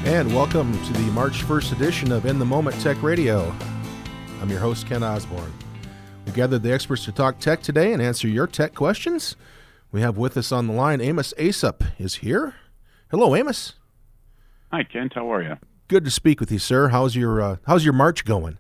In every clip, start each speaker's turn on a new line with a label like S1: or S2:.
S1: And welcome to the March 1st edition of In the Moment Tech Radio. I'm your host, Ken Osborne. We gathered the experts to talk tech today and answer your tech questions. We have with us on the line, Amos Aesop is here. Hello, Amos.
S2: Hi, Kent. How are you?
S1: Good to speak with you, sir. How's your March going?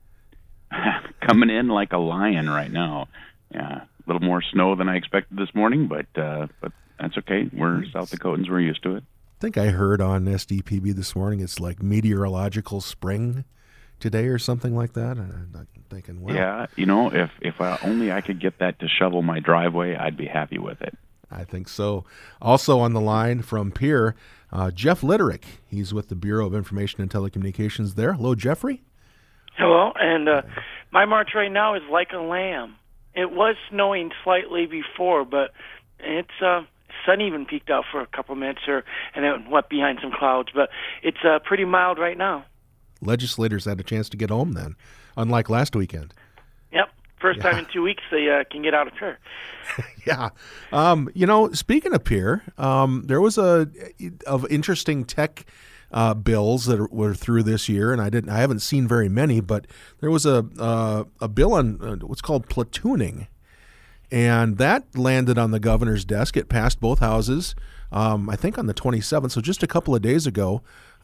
S2: Coming in like a lion right now. Yeah, a little more snow than I expected this morning, but that's okay. We're South Dakotans. We're used to it.
S1: I think I heard on SDPB this morning it's like meteorological spring today or something like that. And I'm thinking, well,
S2: yeah, if only I could get that to shovel my driveway, I'd be happy with it.
S1: I think so. Also on the line from Pierre, Jeff Litterick. He's with the Bureau of Information and Telecommunications there. Hello, Jeffrey.
S3: Hello, and my March right now is like a lamb. It was snowing slightly before, but it's sun even peeked out for a couple of minutes, and it went behind some clouds. But it's pretty mild right now.
S1: Legislators had a chance to get home then, unlike last weekend.
S3: Yep, first time in 2 weeks they can get out of Pierre.
S1: Yeah, speaking of Pierre, there was of interesting tech bills that were through this year, and I haven't seen very many, but there was a bill on what's called platooning. And that landed on the governor's desk. It passed both houses, I think on the 27th, so just a couple of days ago.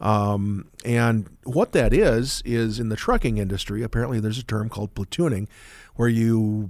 S1: And what that is in the trucking industry, apparently there's a term called platooning, where you,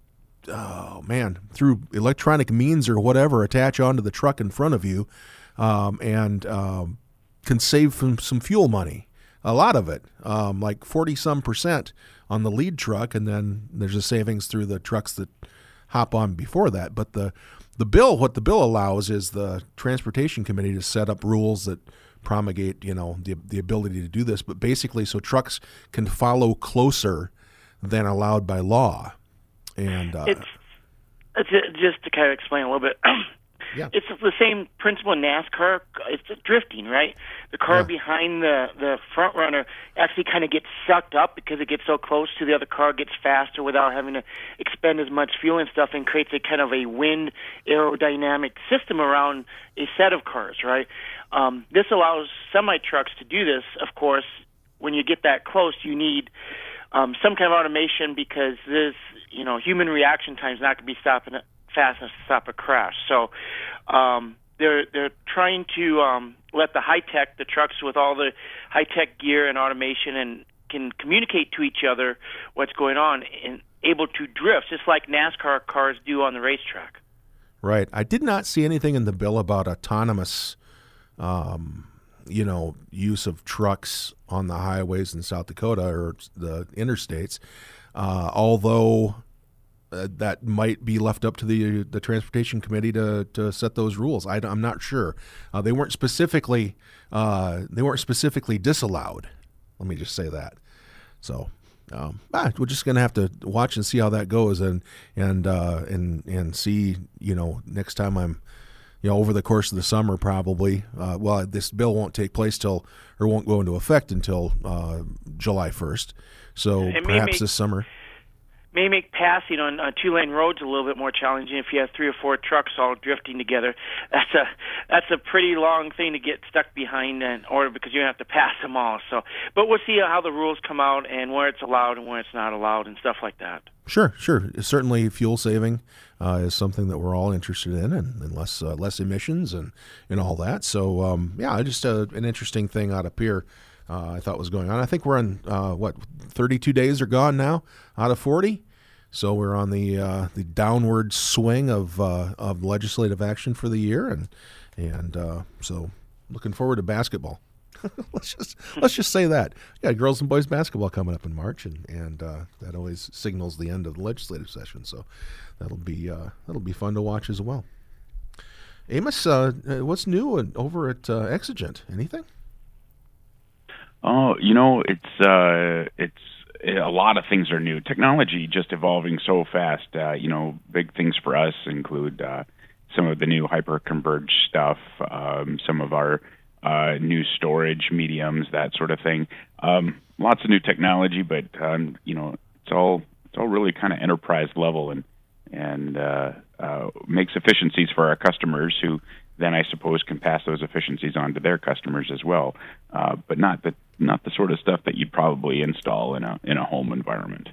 S1: through electronic means or whatever, attach onto the truck in front of you and can save some fuel money. A lot of it, like 40-some% on the lead truck, and then there's a savings through the trucks that hop on before that. But what the bill allows is the Transportation Committee to set up rules that promulgate, the ability to do this, but basically so trucks can follow closer than allowed by law. And
S3: it's just to kind of explain a little bit.
S1: Yeah.
S3: It's the same principle in NASCAR. It's drifting, right? The car behind the front runner actually kind of gets sucked up because it gets so close to the other car, gets faster without having to expend as much fuel and stuff, and creates a kind of a wind aerodynamic system around a set of cars, right? This allows semi-trucks to do this. Of course, when you get that close, you need some kind of automation because this, human reaction time is not going to be fast enough to stop a crash. So they're trying to let the trucks with all the high-tech gear and automation and can communicate to each other what's going on and able to drift, just like NASCAR cars do on the racetrack.
S1: Right. I did not see anything in the bill about autonomous, use of trucks on the highways in South Dakota or the interstates, although that might be left up to the Transportation Committee to set those rules. I'm not sure. They weren't specifically disallowed. Let me just say that. So we're just going to have to watch and see how that goes, and see. Next time I'm, over the course of the summer probably. This bill won't take place won't go into effect until July 1st. So perhaps this summer.
S3: May make passing on two-lane roads a little bit more challenging if you have 3 or 4 trucks all drifting together. That's a pretty long thing to get stuck behind in order because you have to pass them all. So, but we'll see how the rules come out and where it's allowed and where it's not allowed and stuff like that.
S1: Sure. Certainly, fuel saving is something that we're all interested in, and less emissions and all that. So, just an interesting thing out of Pierre. I thought was going on. I think we're on 32 days are gone now out of 40, so we're on the downward swing of legislative action for the year, and so looking forward to basketball. let's just say that. Yeah, girls and boys basketball coming up in March, and that always signals the end of the legislative session. So that'll be fun to watch as well. Amos, what's new over at Exigent? Anything?
S2: Oh, it's a lot of things are new. Technology just evolving so fast. Big things for us include some of the new hyper-converged stuff, some of our new storage mediums, that sort of thing. Lots of new technology, but it's all really kind of enterprise level and makes efficiencies for our customers who then I suppose can pass those efficiencies on to their customers as well, but not the sort of stuff that you'd probably install in a home environment.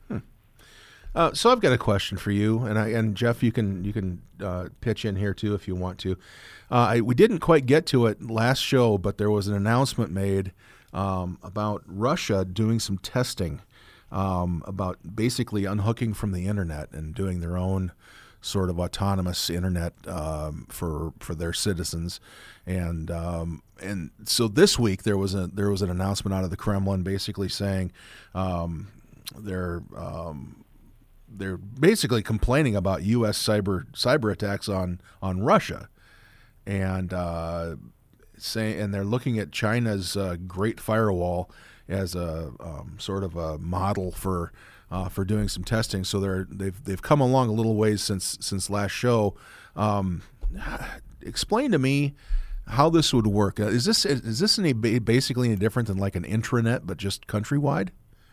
S1: So I've got a question for you, and Jeff, you can pitch in here too if you want to. We didn't quite get to it last show, but there was an announcement made about Russia doing some testing about basically unhooking from the internet and doing their own sort of autonomous internet for their citizens, and so this week there was an announcement out of the Kremlin basically saying they're basically complaining about U.S. cyber attacks on Russia, and they're looking at China's Great Firewall as a sort of a model for doing some testing. So they've come along a little ways since last show. Explain to me how this would work. Is this basically any different than like an intranet but just countrywide?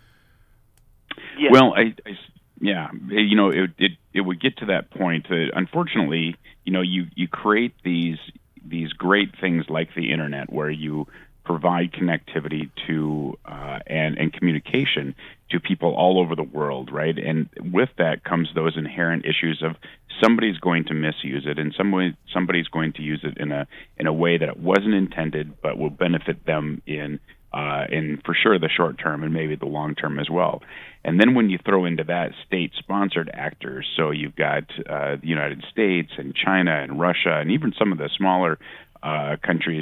S3: Yeah.
S2: Well, yeah, it would get to that point. Unfortunately, you create these great things like the internet, where you provide connectivity to and communication to people all over the world, right? And with that comes those inherent issues of somebody's going to misuse it, and somebody's going to use it in a way that it wasn't intended, but will benefit them in for sure the short term and maybe the long term as well. And then when you throw into that state-sponsored actors, so you've got the United States and China and Russia and even some of the smaller countries,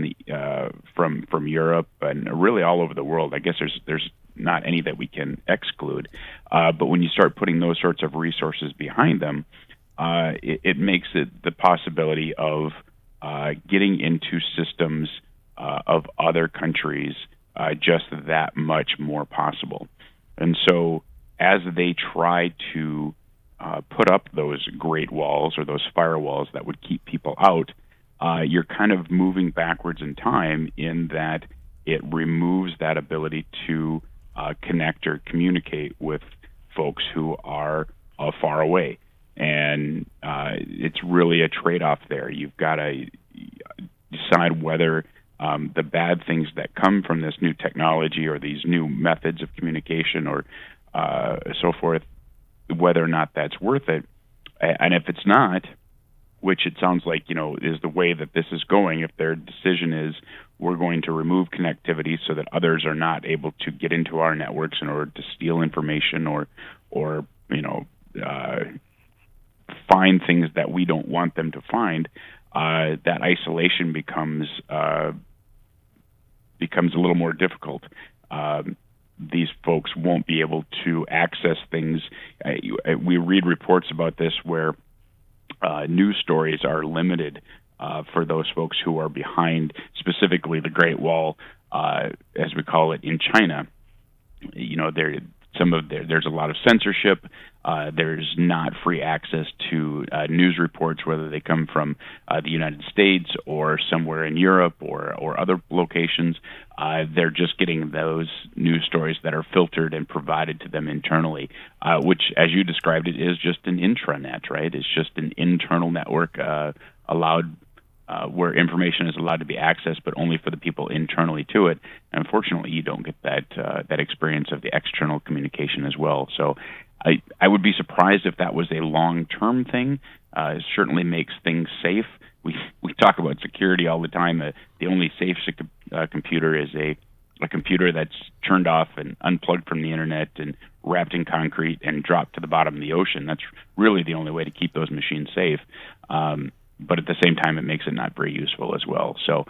S2: from Europe and really all over the world. I guess there's not any that we can exclude. But when you start putting those sorts of resources behind them, it makes it the possibility of getting into systems of other countries just that much more possible. And so as they try to put up those great walls or those firewalls that would keep people out, you're kind of moving backwards in time in that it removes that ability to connect or communicate with folks who are far away. And it's really a trade-off there. You've got to decide whether the bad things that come from this new technology or these new methods of communication or so forth, whether or not that's worth it. And if it's not, which it sounds like, is the way that this is going, if their decision is we're going to remove connectivity so that others are not able to get into our networks in order to steal information or find things that we don't want them to find, that isolation becomes a little more difficult. These folks won't be able to access things. We read reports about this where news stories are limited for those folks who are behind, specifically the Great Wall, as we call it in China. There's a lot of censorship. There's not free access to news reports, whether they come from the United States or somewhere in Europe or other locations. They're just getting those news stories that are filtered and provided to them internally, which, as you described it, is just an intranet, right? It's just an internal network allowed where information is allowed to be accessed, but only for the people internally to it. And unfortunately, you don't get that experience of the external communication as well. So I would be surprised if that was a long-term thing. It certainly makes things safe. We talk about security all the time. The only safe computer is a computer that's turned off and unplugged from the internet and wrapped in concrete and dropped to the bottom of the ocean. That's really the only way to keep those machines safe. But at the same time, it makes it not very useful as well. So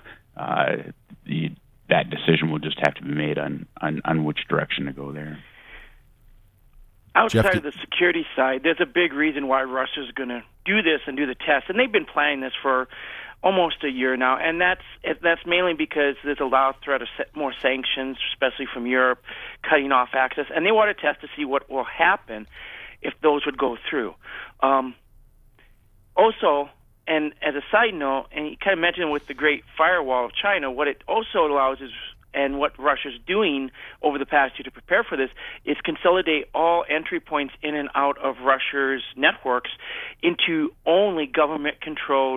S2: that decision will just have to be made on which direction to go there.
S3: Outside of the security side, there's a big reason why Russia's going to do this and do the test, and they've been planning this for almost a year now, and that's mainly because there's a loud threat of more sanctions, especially from Europe, cutting off access, and they want to test to see what will happen if those would go through. Also, and as a side note, and you kind of mentioned with the Great Firewall of China, what it also allows is, and what Russia's doing over the past year to prepare for this, is consolidate all entry points in and out of Russia's networks into only government-controlled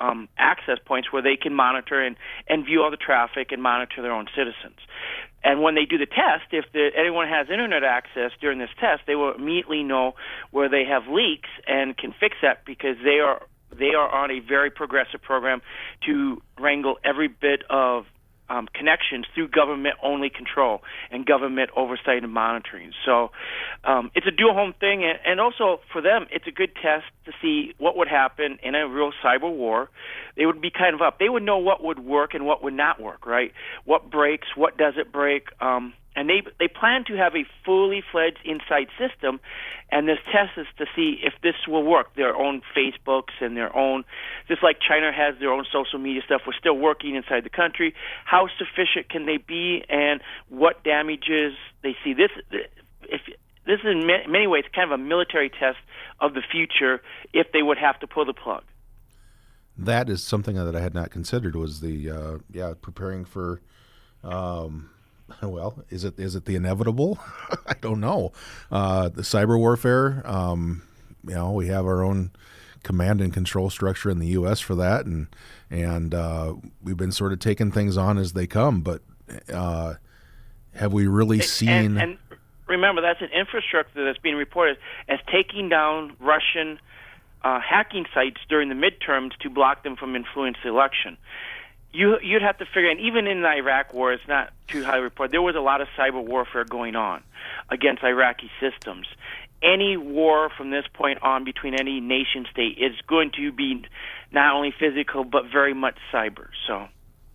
S3: access points where they can monitor and view all the traffic and monitor their own citizens. And when they do the test, if anyone has internet access during this test, they will immediately know where they have leaks and can fix that, because they are on a very progressive program to wrangle every bit of connections through government-only control and government oversight and monitoring. So it's a dual-home thing, and also for them, it's a good test to see what would happen in a real cyber war. They would be kind of up. They would know what would work and what would not work, right? What breaks, what doesn't break. And they plan to have a fully fledged inside system, and this test is to see if this will work. Their own Facebooks and their own, just like China has their own social media stuff, we're still working inside the country. How sufficient can they be, and what damages they see? This is in many ways kind of a military test of the future if they would have to pull the plug.
S1: That is something that I had not considered, was the preparing for. Well, is it the inevitable? I don't know. The cyber warfare, we have our own command and control structure in the U.S. for that, and we've been sort of taking things on as they come. But have we really seen?
S3: And remember, that's an infrastructure that's being reported as taking down Russian hacking sites during the midterms to block them from influencing the election. You'd have to figure, and even in the Iraq war, it's not too highly reported, there was a lot of cyber warfare going on against Iraqi systems. Any war from this point on between any nation state is going to be not only physical, but very much cyber. So,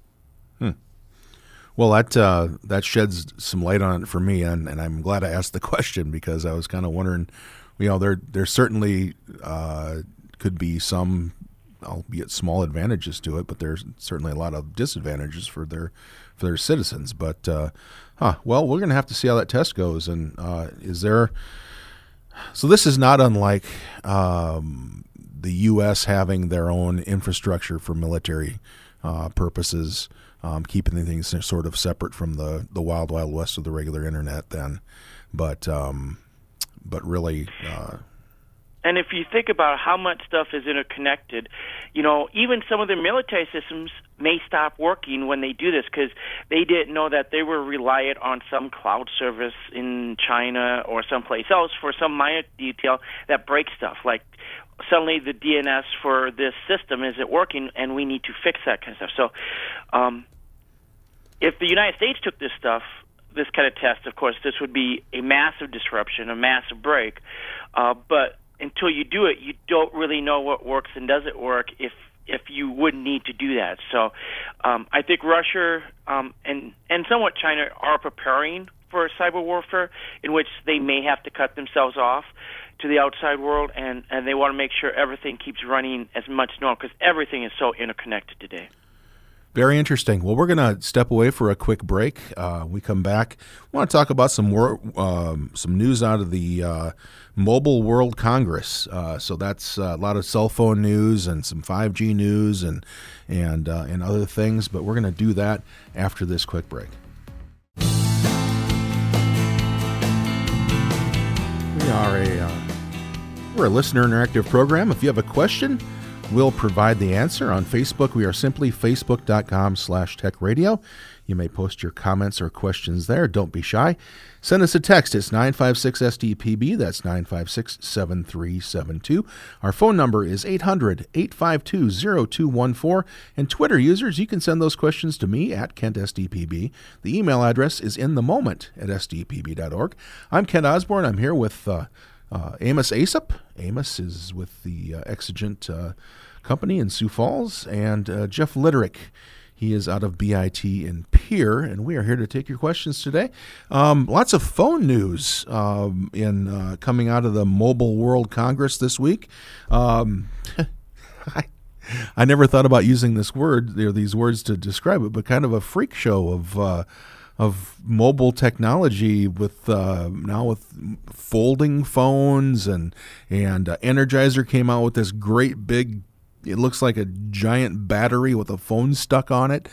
S1: Well, that sheds some light on it for me, and I'm glad I asked the question, because I was kind of wondering, there certainly could be some, albeit small, advantages to it, but there's certainly a lot of disadvantages for their citizens. But well, we're going to have to see how that test goes. And is there? So this is not unlike the U.S. having their own infrastructure for military purposes, keeping things sort of separate from the wild west of the regular internet. Then, but really.
S3: And if you think about how much stuff is interconnected, even some of the military systems may stop working when they do this, because they didn't know that they were reliant on some cloud service in China or someplace else for some minor detail that breaks stuff. Like suddenly the DNS for this system isn't working, and we need to fix that kind of stuff. So if the United States took this kind of test, of course, this would be a massive disruption, a massive break. But until you do it, you don't really know what works and doesn't work if you would need to do that. So I think Russia and somewhat China are preparing for cyber warfare, in which they may have to cut themselves off to the outside world, and they want to make sure everything keeps running as much normal, because everything is so interconnected today.
S1: Very interesting. Well, we're going to step away for a quick break. We come back. We want to talk about some news out of the Mobile World Congress. So that's a lot of cell phone news and some 5G news and other things. But we're going to do that after this quick break. We're a listener interactive program. If you have a question, we'll provide the answer. On Facebook, we are simply facebook.com/techradio. You may post your comments or questions there. Don't be shy. Send us a text. It's 956-SDPB. That's 956-7372. Our phone number is 800-852-0214. And Twitter users, you can send those questions to me at KentSDPB. The email address is inthemoment@sdpb.org. I'm Kent Osborne. I'm here with Amos Aesop. Amos is with the Exigent Company in Sioux Falls, and Jeff Litterick. He is out of BIT in Pierre, and we are here to take your questions today. Lots of phone news coming out of the Mobile World Congress this week. I never thought about using these words to describe it, but kind of a freak show of mobile technology with now with folding phones and Energizer came out with this great big, it looks like a giant battery with a phone stuck on it.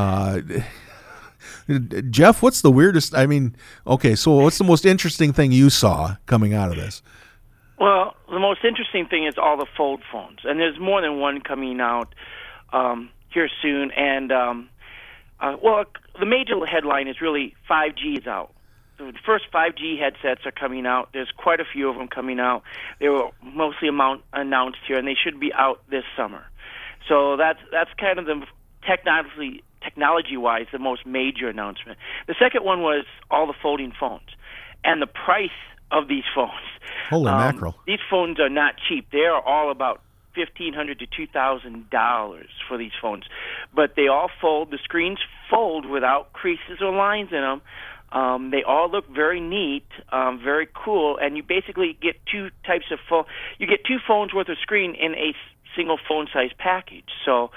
S1: Jeff, what's the weirdest? I mean, okay, so what's the most interesting thing you saw coming out of this?
S3: Well, the most interesting thing is all the fold phones, and there's more than one coming out here soon. And well, the major headline is really 5G is out. So the first 5G headsets are coming out. There's quite a few of them coming out. They were mostly announced here, and they should be out this summer. So that's kind of the technology-wise the most major announcement. The second one was all the folding phones and the price of these phones.
S1: Holy mackerel!
S3: These phones are not cheap. They are all about $1,500 to $2,000 for these phones, but they all fold. The screens fold without creases or lines in them. They all look very neat, very cool, and you basically get two types of phone. You get two phones worth of screen in a single phone size package. So,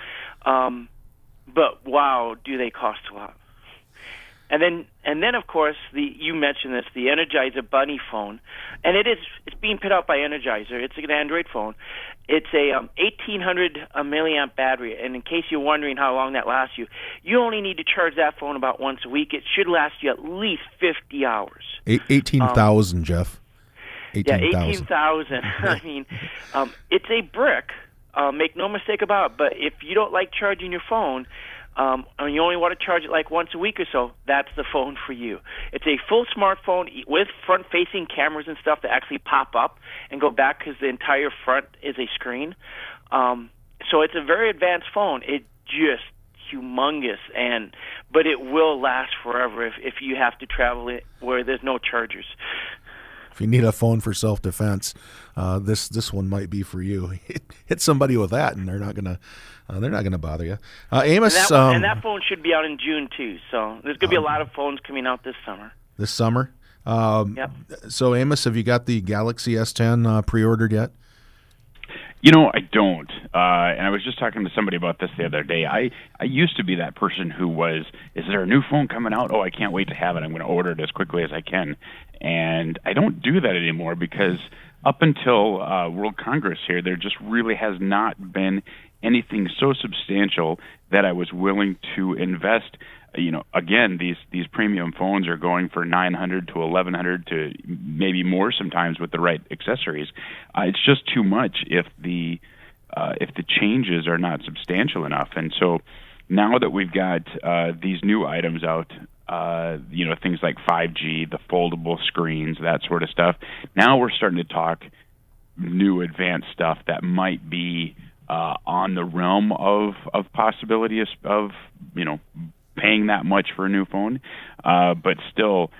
S3: but wow, do they cost a lot? And then of course you mentioned this, the Energizer Bunny phone, and it's being put out by Energizer. It's an Android phone. It's a 1,800 milliamp battery, and in case you're wondering how long that lasts you only need to charge that phone about once a week. It should last you at least 50 hours.
S1: 18,000, Jeff.
S3: 18,000. Yeah, 18,000. I mean, it's a brick. Make no mistake about it. But if you don't like charging your phone, and you only want to charge it like once a week or so, that's the phone for you. It's a full smartphone with front-facing cameras and stuff that actually pop up and go back because the entire front is a screen. So it's a very advanced phone. It's just humongous, but it will last forever if you have to travel it where there's no chargers.
S1: If you need a phone for self-defense, this one might be for you. Hit somebody with that, and they're not gonna bother you. Amos,
S3: and that phone should be out in June too. So there's gonna be a lot of phones coming out this summer.
S1: This summer.
S3: Yep.
S1: So Amos, have you got the Galaxy S10 pre-ordered yet?
S2: I don't. And I was just talking to somebody about this the other day. I used to be that person who was, is there a new phone coming out? Oh, I can't wait to have it. I'm going to order it as quickly as I can. And I don't do that anymore because up until World Congress here, there just really has not been anything so substantial that I was willing to invest. Again, these premium phones are going for $900 to $1,100 to maybe more sometimes with the right accessories. It's just too much if the changes are not substantial enough. And so now that we've got these new items out, things like 5G, the foldable screens, that sort of stuff, now we're starting to talk new advanced stuff that might be on the realm of possibility of paying that much for a new phone, but still,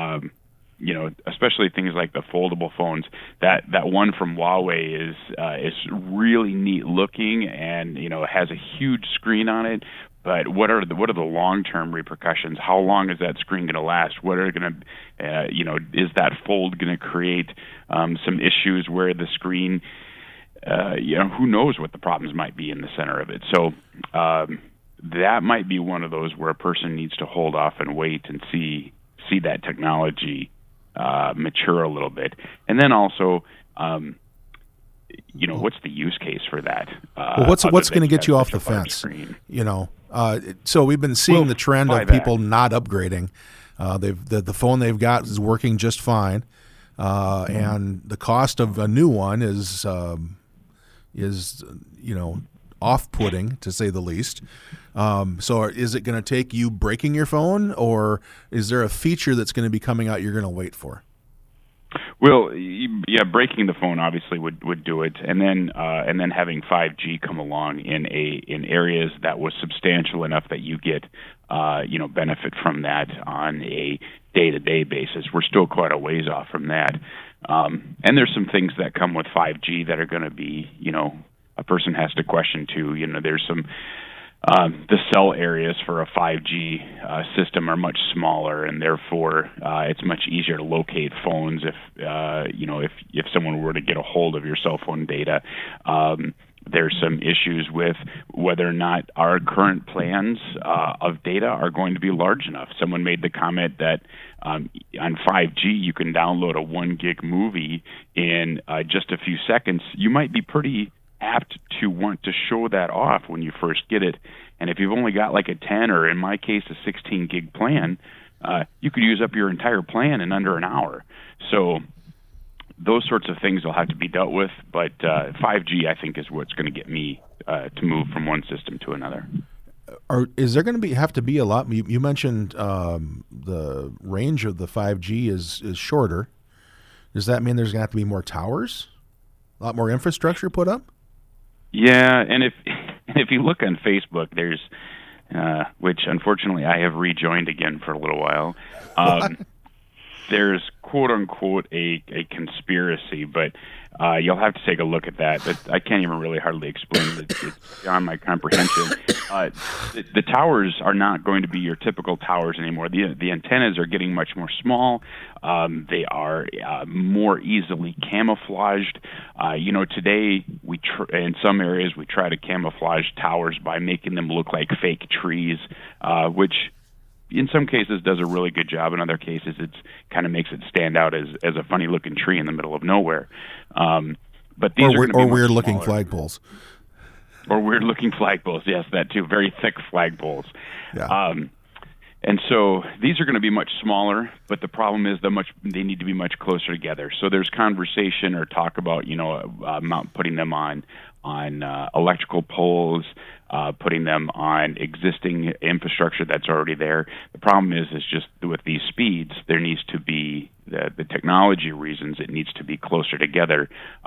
S2: especially things like the foldable phones. That one from Huawei is really neat looking, and has a huge screen on it. But what are the long-term repercussions? How long is that screen going to last? What are going to, is that fold going to create some issues where the screen, who knows what the problems might be in the center of it? So. That might be one of those where a person needs to hold off and wait and see that technology mature a little bit, and then also, what's the use case for that?
S1: Well, what's going to get you off the fence?
S2: Screen?
S1: So we've been seeing the trend of people not upgrading. The phone they've got is working just fine, and the cost of a new one is off-putting, to say the least. So is it going to take you breaking your phone, or is there a feature that's going to be coming out you're going to wait for?
S2: Well, yeah, breaking the phone obviously would do it, and then having 5G come along in areas that was substantial enough that you get benefit from that on a day-to-day basis. We're still quite a ways off from that, and there's some things that come with 5G that are going to be a person has to question too. There's some the cell areas for a 5G system are much smaller, and therefore it's much easier to locate phones if someone were to get a hold of your cell phone data. There's some issues with whether or not our current plans of data are going to be large enough. Someone made the comment that on 5G you can download a 1 gig movie in just a few seconds. You might be pretty apt to want to show that off when you first get it. And if you've only got like a 10 or in my case a 16 gig plan, you could use up your entire plan in under an hour. So those sorts of things will have to be dealt with. But 5G, I think, is what's going to get me to move from one system to another.
S1: Is there going to have to be a lot? You mentioned the range of the 5G is shorter. Does that mean there's going to have to be more towers, a lot more infrastructure put up?
S2: Yeah, and if you look on Facebook, there's which unfortunately I have rejoined again for a little while. There's quote unquote a conspiracy, but you'll have to take a look at that. I can't even really hardly explain it. It's beyond my comprehension. The towers are not going to be your typical towers anymore. The antennas are getting much more small. They are more easily camouflaged. Today in some areas we try to camouflage towers by making them look like fake trees, which in some cases does a really good job. In other cases, it's kind of makes it stand out as a funny looking tree in the middle of nowhere. But these are
S1: weird looking flagpoles.
S2: Or weird looking flagpoles, yes, that too. Very thick flagpoles.
S1: Yeah.
S2: And so these are going to be much smaller, but the problem is they need to be much closer together. So there's conversation or talk about putting them on electrical poles, putting them on existing infrastructure that's already there. The problem is just with these speeds, there needs to be the technology reasons. It needs to be closer together.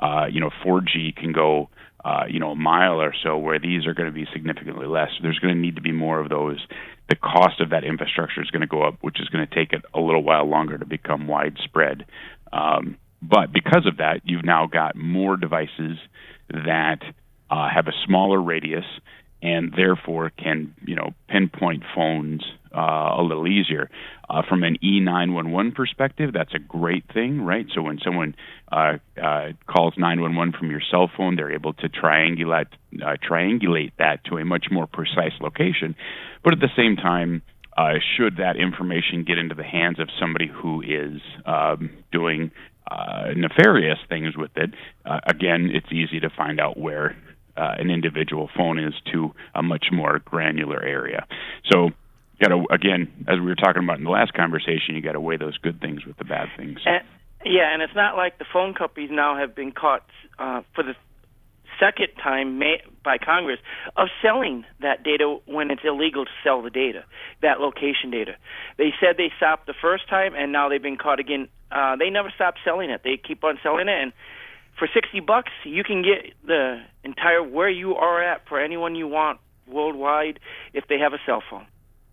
S2: 4G can go a mile or so, where these are going to be significantly less. There's going to need to be more of those. The cost of that infrastructure is going to go up, which is going to take it a little while longer to become widespread. But because of that, you've now got more devices that have a smaller radius and therefore can, pinpoint phones a little easier. From an E911 perspective, that's a great thing, right? So when someone calls 911 from your cell phone, they're able to triangulate that to a much more precise location. But at the same time, should that information get into the hands of somebody who is doing nefarious things with it, again, it's easy to find out where an individual phone is to a much more granular area. So, again, as we were talking about in the last conversation, you got to weigh those good things with the bad things.
S3: And it's not like the phone companies now have been caught for the second time by Congress of selling that data when it's illegal to sell the data, that location data. They said they stopped the first time, and now they've been caught again. They never stopped selling it. They keep on selling it, and for $60, you can get the entire where you are at for anyone you want worldwide if they have a cell phone.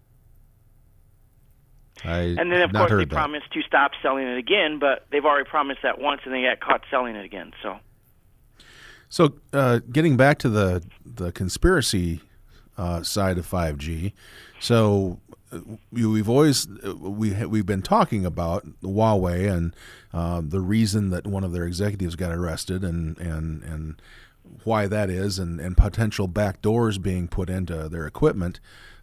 S3: And then, of course, they promised to stop selling it again, but they've already promised that once, and they got caught selling it again.
S1: So getting back to the conspiracy side of 5G, so we've been talking about Huawei and the reason that one of their executives got arrested and why that is, and potential backdoors being put into their equipment.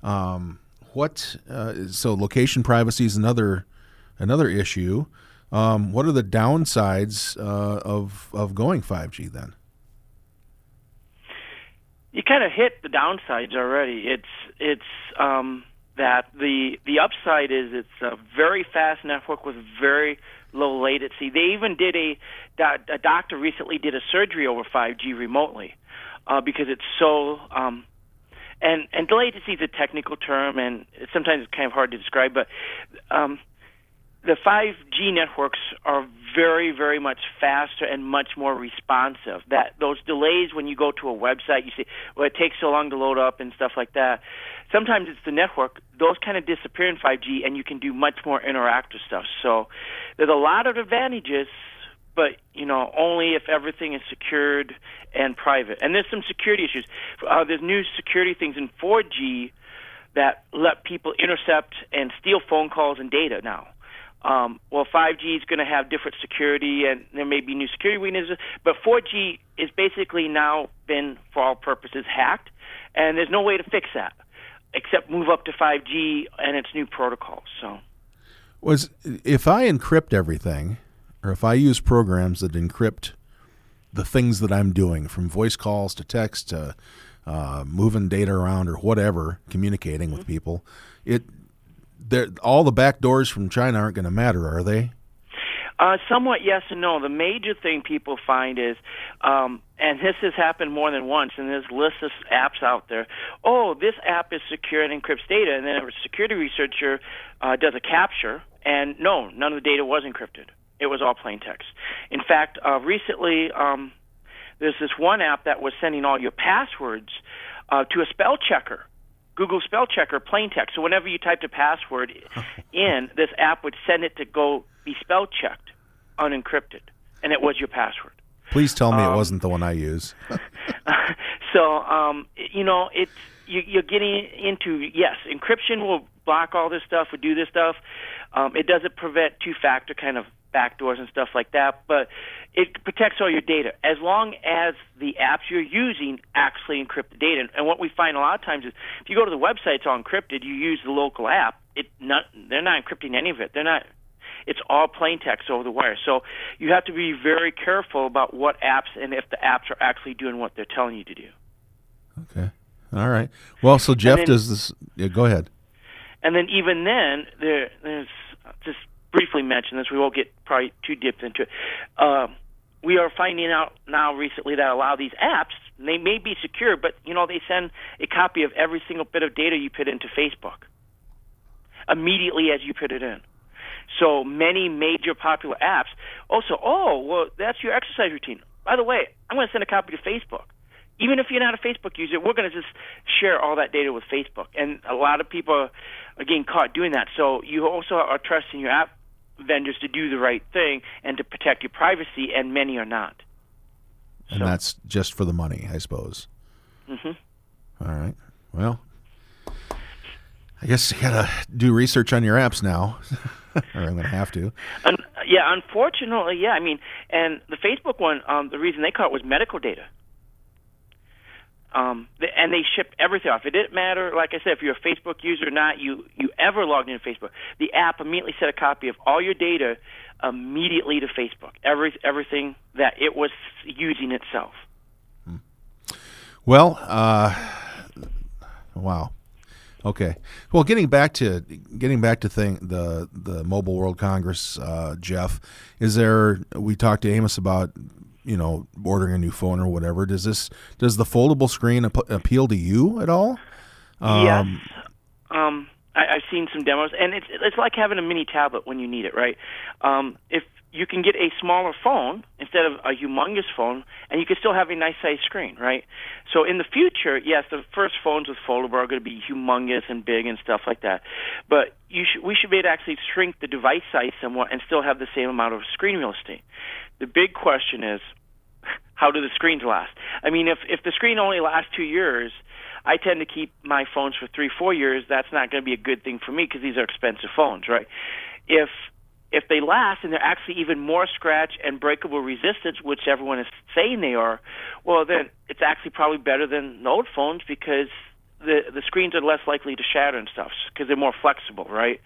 S1: So location privacy is another issue. What are the downsides of going 5G then?
S3: You kind of hit the downsides already. It's that the upside is it's a very fast network with very low latency. They even did a doctor recently did a surgery over 5G remotely because it's so and the latency is a technical term, and sometimes it's kind of hard to describe, but the 5G networks are very, very much faster and much more responsive. That those delays when you go to a website, you see, well, it takes so long to load up and stuff like that. Sometimes it's the network. Those kind of disappear in 5G, and you can do much more interactive stuff. So there's a lot of advantages, but only if everything is secured and private. And there's some security issues. There's new security things in 4G that let people intercept and steal phone calls and data now. 5G is going to have different security, and there may be new security weaknesses, but 4G is basically now been, for all purposes, hacked, and there's no way to fix that except move up to 5G and its new protocols. So,
S1: if I encrypt everything, or if I use programs that encrypt the things that I'm doing, from voice calls to text to moving data around or whatever, communicating with people, all the back doors from China aren't going to matter, are they?
S3: Somewhat yes and no. The major thing people find is, and this has happened more than once, and there's lists of apps out there. Oh, this app is secure and encrypts data, and then a security researcher does a capture, and no, none of the data was encrypted. It was all plain text. In fact, recently there's this one app that was sending all your passwords to a spell checker. Google spell checker, plain text. So whenever you typed a password in, this app would send it to go be spell checked, unencrypted, and it was your password.
S1: Please tell me it wasn't the one I use.
S3: So, it's you're getting into, yes, encryption will block all this stuff, will do this stuff. It doesn't prevent two-factor kind of backdoors and stuff like that, but it protects all your data as long as the apps you're using actually encrypt the data. And what we find a lot of times is if you go to the website, it's all encrypted, you use the local app, they're not encrypting any of it. It's all plain text over the wire. So you have to be very careful about what apps and if the apps are actually doing what they're telling you to do.
S1: Okay. All right. Well, so Jeff does this. Yeah, go ahead.
S3: And then even then, there's just briefly mention this. We won't get probably too deep into it. We are finding out now recently that a lot of these apps, they may be secure, but they send a copy of every single bit of data you put into Facebook immediately as you put it in. So many major popular apps also, well, that's your exercise routine. By the way, I'm going to send a copy to Facebook. Even if you're not a Facebook user, we're going to just share all that data with Facebook. And a lot of people are getting caught doing that. So you also are trusting your app vendors to do the right thing and to protect your privacy, and many are not.
S1: And that's just for the money, I suppose. Mm-hmm. All right. Well, I guess you got to do research on your apps now. Or I'm going to have to.
S3: Yeah, unfortunately, yeah. I mean, and the Facebook one, the reason they caught it was medical data. And they shipped everything off. It didn't matter, like I said, if you're a Facebook user or not, you ever logged into Facebook. The app immediately sent a copy of all your data immediately to Facebook, everything that it was using itself.
S1: Well, wow. Okay. Well, getting back to the Mobile World Congress, Jeff, we talked to Amos about ordering a new phone or whatever. Does the foldable screen appeal to you at all?
S3: Yes. I've seen some demos, and it's like having a mini tablet when you need it, right? If you can get a smaller phone instead of a humongous phone, and you can still have a nice size screen, right? So in the future, yes, the first phones with foldable are going to be humongous and big and stuff like that. But we should be able to actually shrink the device size somewhat and still have the same amount of screen real estate. The big question is, how do the screens last? I mean, if the screen only lasts 2 years, I tend to keep my phones for 3-4 years. That's not going to be a good thing for me because these are expensive phones, right? If they last and they're actually even more scratch and breakable resistance, which everyone is saying they are, well, then it's actually probably better than the old phones because the screens are less likely to shatter and stuff because they're more flexible, right?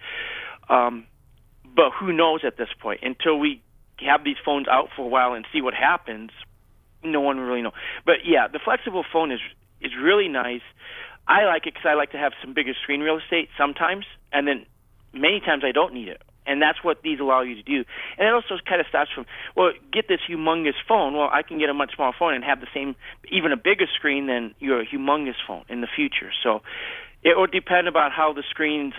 S3: But who knows at this point? Until we have these phones out for a while and see what happens, no one will really know. But yeah, the flexible phone is really nice. I like it because I like to have some bigger screen real estate sometimes, and then many times I don't need it. And that's what these allow you to do. And it also kind of starts from, well, get this humongous phone. Well, I can get a much smaller phone and have the same, even a bigger screen than your humongous phone in the future. So it will depend about how the screen's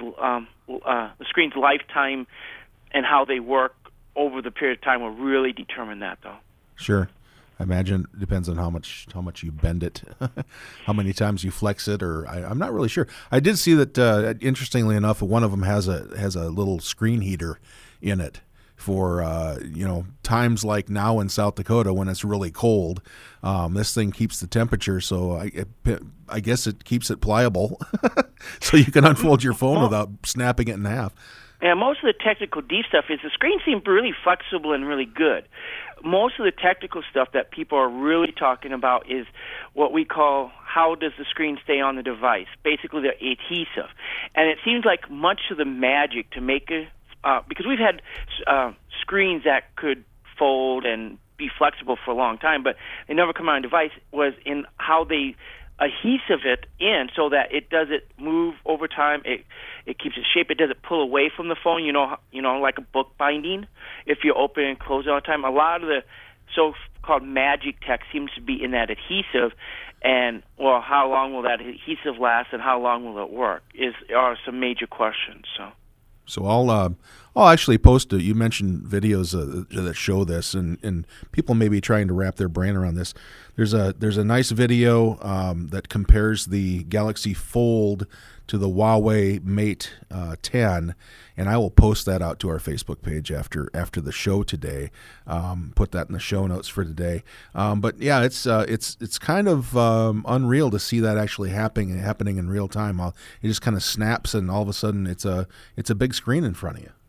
S3: lifetime and how they work over the period of time will really determine that, though.
S1: Sure. I imagine it depends on how much you bend it, how many times you flex it, or I'm not really sure. I did see that, interestingly enough, one of them has a little screen heater in it for times like now in South Dakota when it's really cold. This thing keeps the temperature, so I guess it keeps it pliable, so you can unfold your phone without snapping it in half.
S3: Yeah, most of the technical deep stuff is the screen seems really flexible and really good. Most of the technical stuff that people are really talking about is what we call how does the screen stay on the device, basically the adhesive. And it seems like much of the magic to make it, because we've had screens that could fold and be flexible for a long time, but they never come on a device, was in how they adhesive it in so that it doesn't move over time. It keeps its shape. It doesn't pull away from the phone. Like a book binding. If you open and close it all the time, a lot of the so-called magic tech seems to be in that adhesive. And how long will that adhesive last, and how long will it work? Are some major questions.
S1: So I'll actually post you mentioned videos that show this, and people may be trying to wrap their brain around this. There's a nice video that compares the Galaxy Fold to the Huawei Mate 10, and I will post that out to our Facebook page after the show today. Put that in the show notes for today. But yeah, it's kind of unreal to see that actually happening in real time. It just kind of snaps, and all of a sudden it's a big screen in front of you.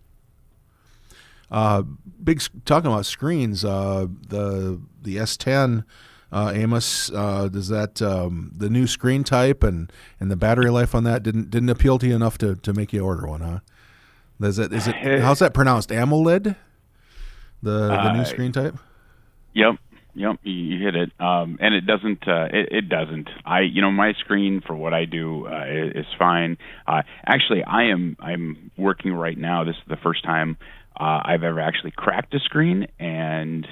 S1: Talking about screens, the S10. Amos, does that the new screen type and the battery life on that didn't appeal to you enough to make you order one, huh? Is it how's that pronounced? AMOLED, the new screen type.
S2: Yep, you hit it. And it doesn't. It doesn't. My screen for what I do is fine. Actually, I'm working right now. This is the first time I've ever actually cracked a screen, and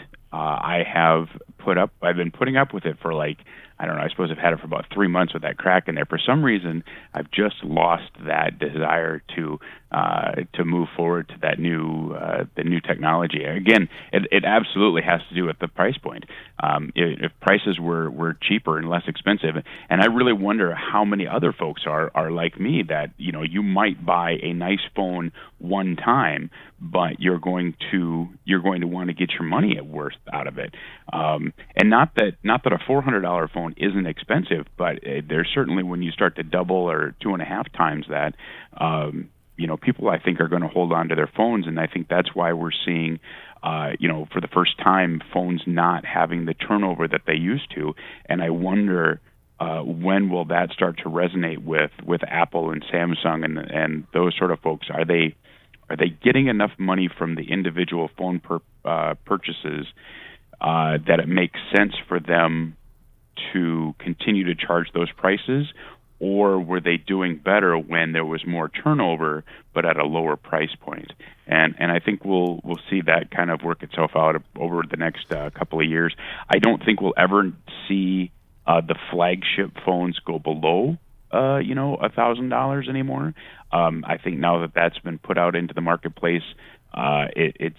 S2: I've been putting up with it for I suppose I've had it for about 3 months with that crack in there. For some reason, I've just lost that desire to move forward to that the new technology. Again, it absolutely has to do with the price point. If prices were cheaper and less expensive, and I really wonder how many other folks are like me, that you might buy a nice phone one time, but you're going to want to get your money worth out of it. And not that a $400 phone isn't expensive, but there's certainly, when you start to double or 2.5 times that, people I think are going to hold on to their phones, and I think that's why we're seeing, for the first time, phones not having the turnover that they used to. And I wonder when will that start to resonate with Apple and Samsung and those sort of folks? Are they getting enough money from the individual phone purchases that it makes sense for them to continue to charge those prices, or were they doing better when there was more turnover but at a lower price point? And I think we'll see that kind of work itself out over the next couple of years. I don't think we'll ever see the flagship phones go below $1,000 anymore. I think now that that's been put out into the marketplace, it's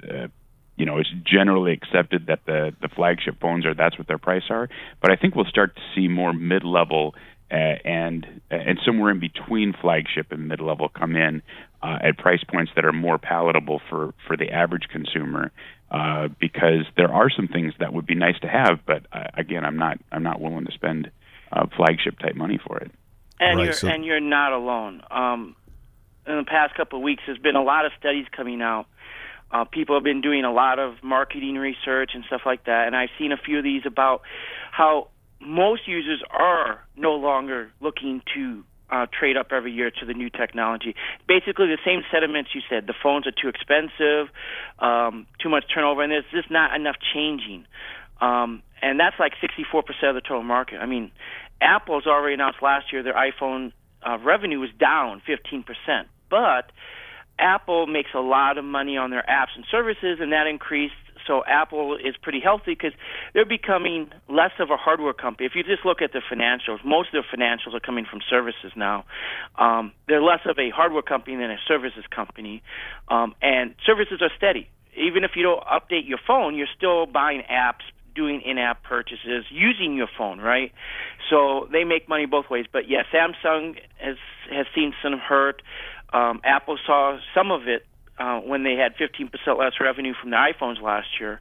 S2: generally accepted that the flagship phones that's what their price are. But I think we'll start to see more mid-level and somewhere in between flagship and mid-level come in at price points that are more palatable for the average consumer. Because there are some things that would be nice to have, but again, I'm not willing to spend flagship type money for it.
S3: And you're not alone. In the past couple of weeks, there's been a lot of studies coming out. People have been doing a lot of marketing research and stuff like that, and I've seen a few of these about how most users are no longer looking to trade up every year to the new technology. Basically, the same sentiments you said. The phones are too expensive, too much turnover, and there's just not enough changing. And that's like 64% of the total market. I mean, Apple's already announced last year their iPhone revenue was down 15%. But Apple makes a lot of money on their apps and services, and that increased. So Apple is pretty healthy because they're becoming less of a hardware company. If you just look at the financials, most of their financials are coming from services now. They're less of a hardware company than a services company, and services are steady. Even if you don't update your phone, you're still buying apps, doing in-app purchases, using your phone, right? So they make money both ways. But yeah, Samsung has seen some hurt. Apple saw some of it when they had 15% less revenue from the iPhones last year.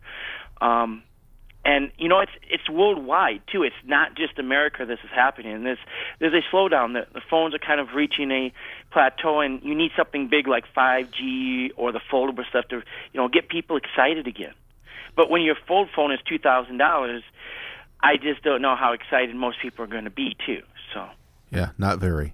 S3: And, it's worldwide, too. It's not just America this is happening. There's a slowdown. The phones are kind of reaching a plateau, and you need something big like 5G or the foldable stuff to, get people excited again. But when your fold phone is $2,000, I just don't know how excited most people are going to be, too. So.
S1: Yeah, not very.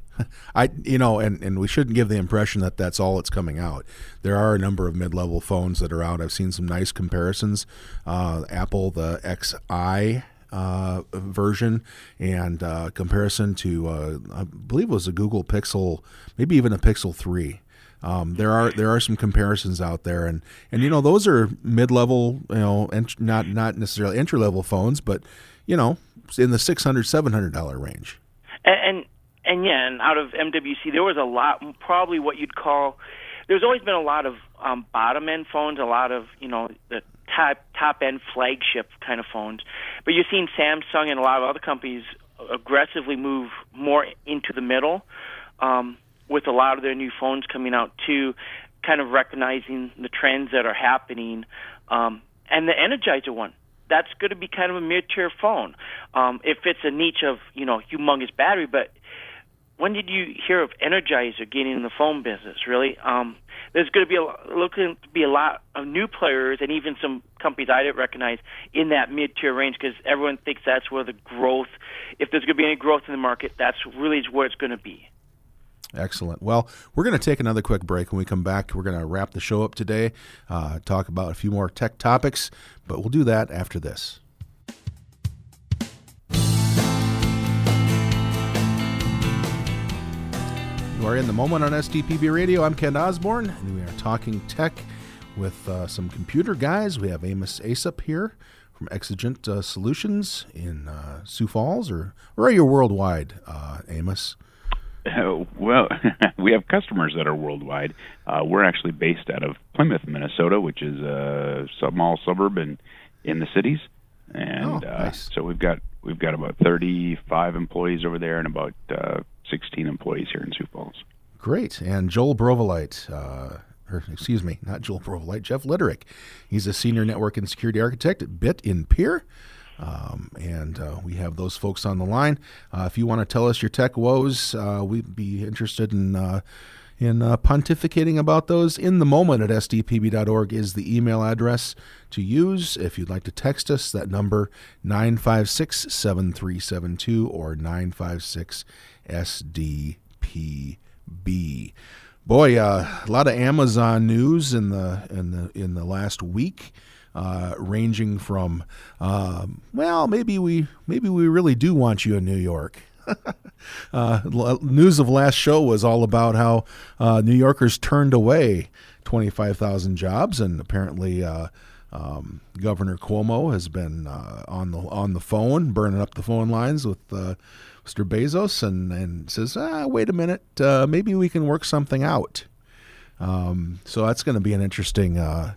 S1: And we shouldn't give the impression that that's all that's coming out. There are a number of mid-level phones that are out. I've seen some nice comparisons. Apple, the XI version and comparison to I believe it was a Google Pixel, maybe even a Pixel 3. There are some comparisons out there, and those are mid-level, not necessarily entry-level phones, but in the $600-$700 range.
S3: And out of MWC, there was a lot, probably what you'd call. There's always been a lot of bottom-end phones, a lot of the top-end flagship kind of phones, but you're seeing Samsung and a lot of other companies aggressively move more into the middle. With a lot of their new phones coming out too, kind of recognizing the trends that are happening. And the Energizer one, that's going to be kind of a mid-tier phone. It fits a niche of, humongous battery, but when did you hear of Energizer getting in the phone business, really? There's going to be looking to be a lot of new players and even some companies I didn't recognize in that mid-tier range because everyone thinks that's where the growth, if there's going to be any growth in the market, that's really where it's going to be.
S1: Excellent. Well, we're going to take another quick break. When we come back, we're going to wrap the show up today, talk about a few more tech topics, but we'll do that after this. You are in the moment on STPB Radio. I'm Ken Osborne, and we are talking tech with some computer guys. We have Amos Aesop here from Exigent Solutions in Sioux Falls, or are you worldwide, Amos?
S2: Well, we have customers that are worldwide. We're actually based out of Plymouth, Minnesota, which is a small suburb in the cities, and
S1: nice.
S2: So we've got about 35 employees over there and about 16 employees here in Sioux Falls.
S1: Great, and Joel Brovelite, not Joel Brovelite, Jeff Litterick. He's a senior network and security architect at Bit in Peer. And we have those folks on the line. If you want to tell us your tech woes, we'd be interested in pontificating about those. In the moment at sdpb.org is the email address to use. If you'd like to text us, that number 956-7372 or 956-SDPB. Boy, a lot of Amazon news in the last week. Ranging from, maybe we really do want you in New York. News of last show was all about how New Yorkers turned away 25,000 jobs, and apparently Governor Cuomo has been on the phone, burning up the phone lines with Mr. Bezos, and says, wait a minute, maybe we can work something out. So that's going to be an interesting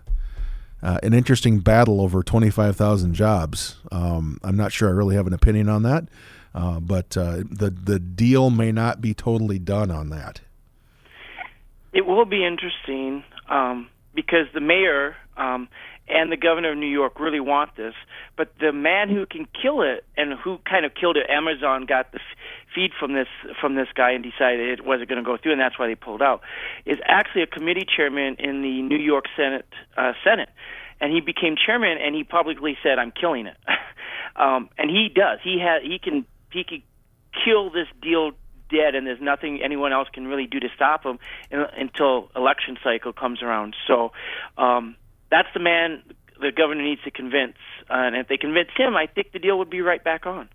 S1: battle over 25,000 jobs. I'm not sure I really have an opinion on that, but the deal may not be totally done on that.
S3: It will be interesting because the mayor and the governor of New York really want this, but the man who can kill it and who kind of killed it, Amazon got the feed from this guy and decided it wasn't going to go through, and that's why they pulled out, is actually a committee chairman in the New York Senate. And he became chairman, and he publicly said, "I'm killing it," and he does. He can kill this deal dead, and there's nothing anyone else can really do to stop him until election cycle comes around. So that's the man the governor needs to convince, and if they convince him, I think the deal would be right back on.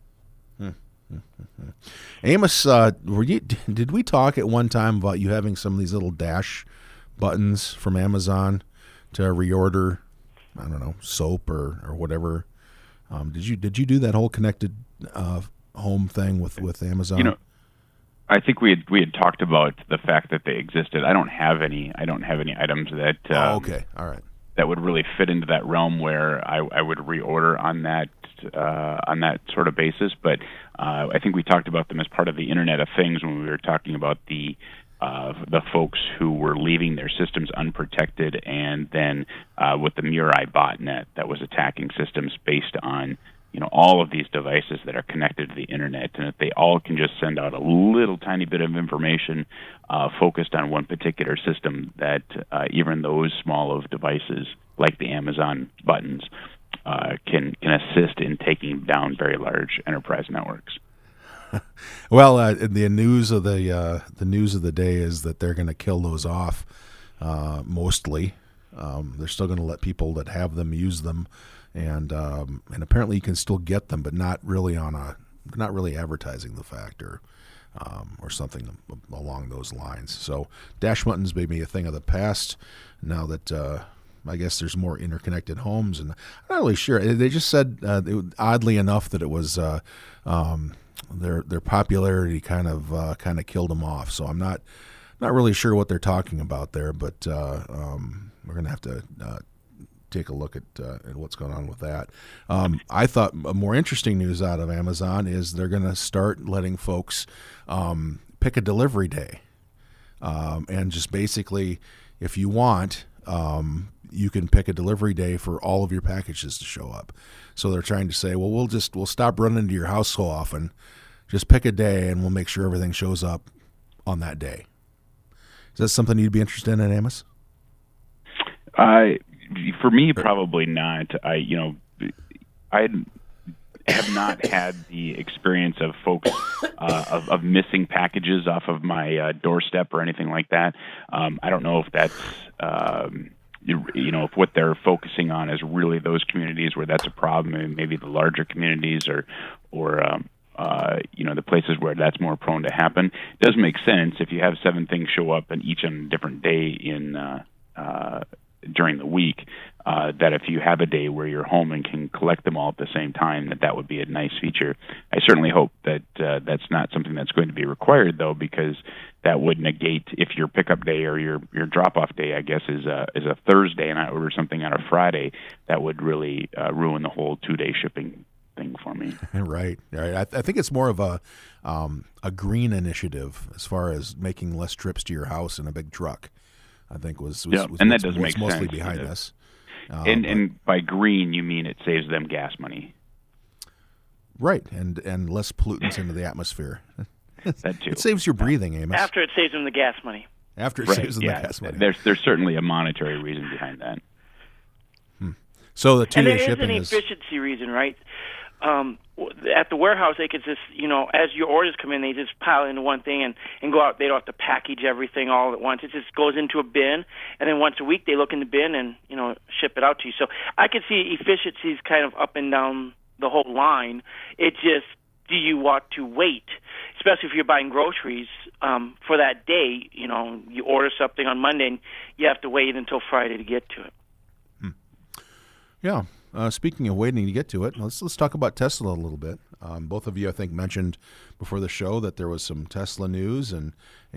S1: Amos, did we talk at one time about you having some of these little dash buttons from Amazon to reorder, I don't know, soap or whatever? Did you do that whole connected home thing with Amazon?
S2: I think we had talked about the fact that they existed. I don't have any items that
S1: okay, all right,
S2: that would really fit into that realm where I would reorder on that sort of basis. But I think we talked about them as part of the Internet of Things when we were talking about the folks who were leaving their systems unprotected, and then with the Mirai botnet that was attacking systems based on all of these devices that are connected to the Internet, and that they all can just send out a little tiny bit of information focused on one particular system, that even those small of devices like the Amazon buttons can assist in taking down very large enterprise networks.
S1: Well, the news of the day is that they're going to kill those off. Mostly, they're still going to let people that have them use them, and apparently you can still get them, but not really advertising the fact or something along those lines. So dash buttons may be a thing of the past now that I guess there's more interconnected homes, and I'm not really sure. They just said oddly enough that it was their popularity kind of killed them off. So I'm not really sure what they're talking about there, but we're gonna have to take a look at what's going on with that. I thought more interesting news out of Amazon is they're going to start letting folks pick a delivery day, and just basically, if you want, you can pick a delivery day for all of your packages to show up. So they're trying to say, well, we'll stop running to your house so often. Just pick a day, and we'll make sure everything shows up on that day. Is that something you'd be interested in, Amos?
S2: For me, probably not. I have not had the experience of folks of missing packages off of my doorstep or anything like that. I don't know if that's if what they're focusing on is really those communities where that's a problem, and maybe the larger communities or the places where that's more prone to happen. It does make sense if you have 7 things show up and each on a different day in during the week, that if you have a day where you're home and can collect them all at the same time, that would be a nice feature. I certainly hope that that's not something that's going to be required, though, because that would negate if your pickup day or your drop-off day, I guess, is a Thursday and I order something on a Friday. That would really ruin the whole 2-day shipping thing for me.
S1: Right. I think it's more of a green initiative as far as making less trips to your house in a big truck. I think was
S2: and that does make
S1: mostly
S2: sense
S1: behind this.
S2: And by green, you mean it saves them gas money,
S1: right? And less pollutants into the atmosphere.
S2: That too.
S1: It saves your breathing, Amos.
S3: After it saves them the gas money.
S1: After it saves them the gas money.
S2: There's certainly a monetary reason behind that.
S1: So the 2-day shipping
S3: and there is an efficiency reason, right? At the warehouse, they could just, as your orders come in, they just pile into one thing and go out. They don't have to package everything all at once. It just goes into a bin, and then once a week they look in the bin and, ship it out to you. So I could see efficiencies kind of up and down the whole line. It just, do you want to wait, especially if you're buying groceries for that day? You order something on Monday and you have to wait until Friday to get to it.
S1: Yeah. Speaking of waiting to get to it, let's talk about Tesla a little bit. Both of you, I think, mentioned before the show that there was some Tesla news, and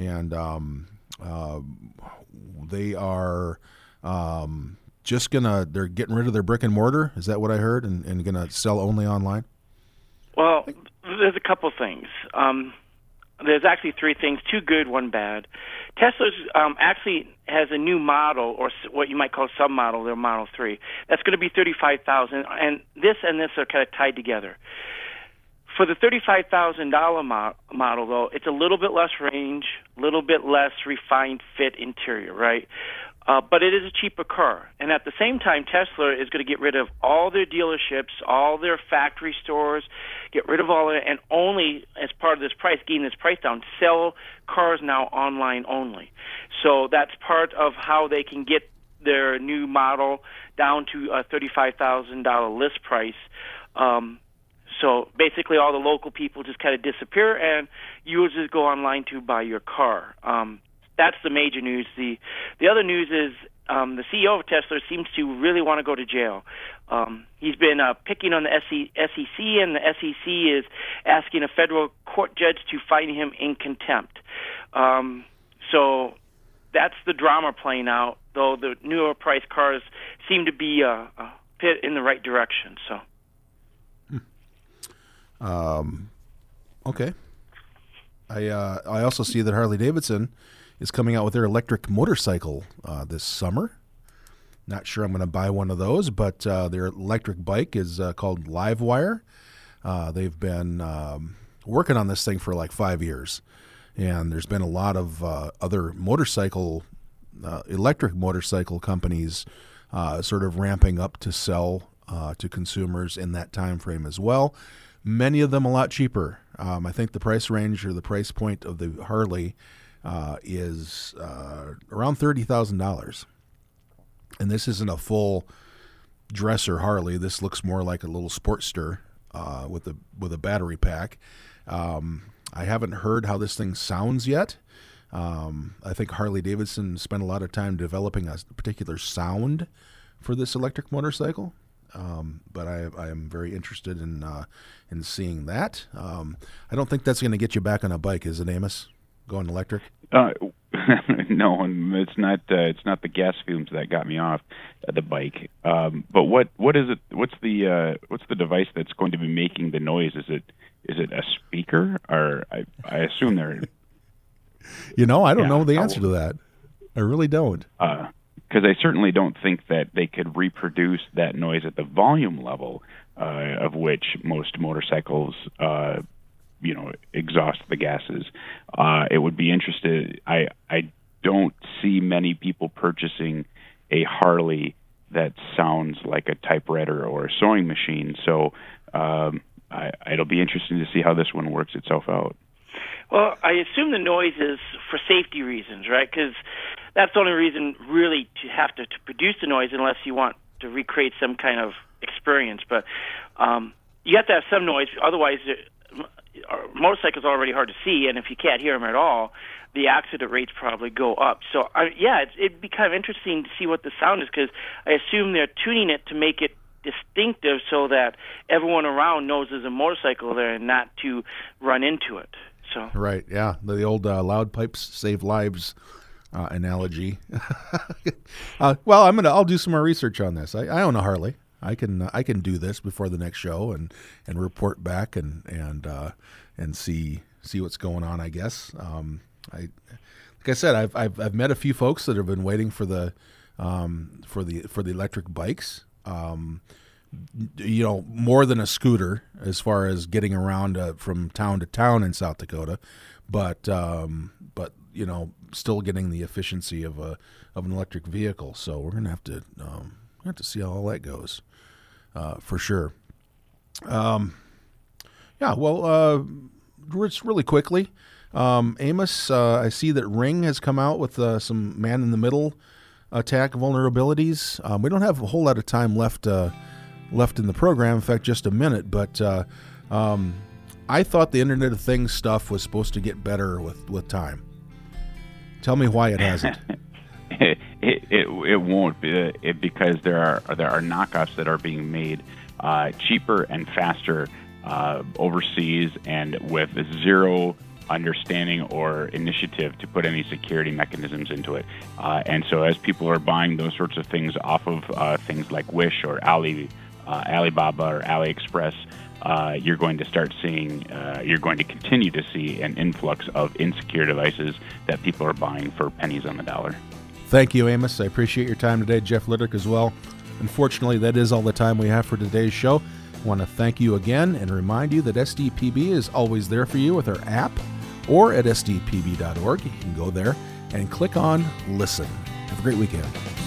S1: they are they're getting rid of their brick and mortar. Is that what I heard? And going to sell only online?
S3: Well, there's a couple things. There's actually 3 things, 2 good, 1 bad. Tesla's actually has a new model, or what you might call submodel, their Model 3. That's going to be $35,000, and this are kind of tied together. For the $35,000 model, though, it's a little bit less range, a little bit less refined fit interior, right? But it is a cheaper car. And at the same time, Tesla is going to get rid of all their dealerships, all their factory stores, get rid of all of it, and only, as part of this price, getting this price down, sell cars now online only. So that's part of how they can get their new model down to a $35,000 list price. So basically all the local people just kind of disappear, and you just go online to buy your car. That's the major news. The other news is the CEO of Tesla seems to really want to go to jail. He's been picking on the SEC, and the SEC is asking a federal court judge to find him in contempt. So that's the drama playing out, though the newer price cars seem to be a bit in the right direction. So.
S1: Okay. I also see that Harley-Davidson is coming out with their electric motorcycle this summer. Not sure I'm going to buy one of those, but their electric bike is called Livewire. They've been working on this thing for like 5 years, and there's been a lot of other electric motorcycle companies sort of ramping up to sell to consumers in that time frame as well. Many of them a lot cheaper. I think the price range or the price point of the Harley is around $30,000. And this isn't a full, dresser Harley. This looks more like a little Sportster with a battery pack. I haven't heard how this thing sounds yet. I think Harley Davidson spent a lot of time developing a particular sound for this electric motorcycle. But I am very interested in seeing that. I don't think that's going to get you back on a bike, is it, Amos? Going electric?
S2: No, and it's not. It's not the gas fumes that got me off the bike. But what is it? What's the device that's going to be making the noise? Is it a speaker, or I assume they're.
S1: I don't know the answer to that. I really don't.
S2: Because I certainly don't think that they could reproduce that noise at the volume level of which most motorcycles, exhaust the gases. It would be interesting. I don't see many people purchasing a Harley that sounds like a typewriter or a sewing machine. So it'll be interesting to see how this one works itself out.
S3: Well, I assume the noise is for safety reasons, right? Because that's the only reason really to have to produce the noise, unless you want to recreate some kind of experience. But you have to have some noise, otherwise motorcycles are already hard to see, and if you can't hear them at all, the accident rates probably go up. So, it'd be kind of interesting to see what the sound is, because I assume they're tuning it to make it distinctive so that everyone around knows there's a motorcycle there and not to run into it. So. Right,
S1: yeah, the old loud pipes save lives analogy. Well, I'll do some more research on this. I own a Harley. I can do this before the next show and report back and see what's going on. I guess. Like I said, I've met a few folks that have been waiting for the electric bikes. More than a scooter as far as getting around from town to town in South Dakota, but still getting the efficiency of an electric vehicle. So we're gonna have to see how all that goes, for sure. Just really quickly, Amos, I see that Ring has come out with some man-in-the-middle attack vulnerabilities. We don't have a whole lot of time left in the program. In fact, just a minute. But I thought the Internet of Things stuff was supposed to get better with time. Tell me why it hasn't.
S2: It won't be, because there are knockoffs that are being made cheaper and faster overseas, and with zero understanding or initiative to put any security mechanisms into it. And so as people are buying those sorts of things off of things like Wish or Alibaba or AliExpress, you're going to continue to see an influx of insecure devices that people are buying for pennies on the dollar.
S1: Thank you, Amos. I appreciate your time today. Jeff Litterick as well. Unfortunately, that is all the time we have for today's show. I want to thank you again and remind you that SDPB is always there for you with our app, or at sdpb.org. You can go there and click on Listen. Have a great weekend.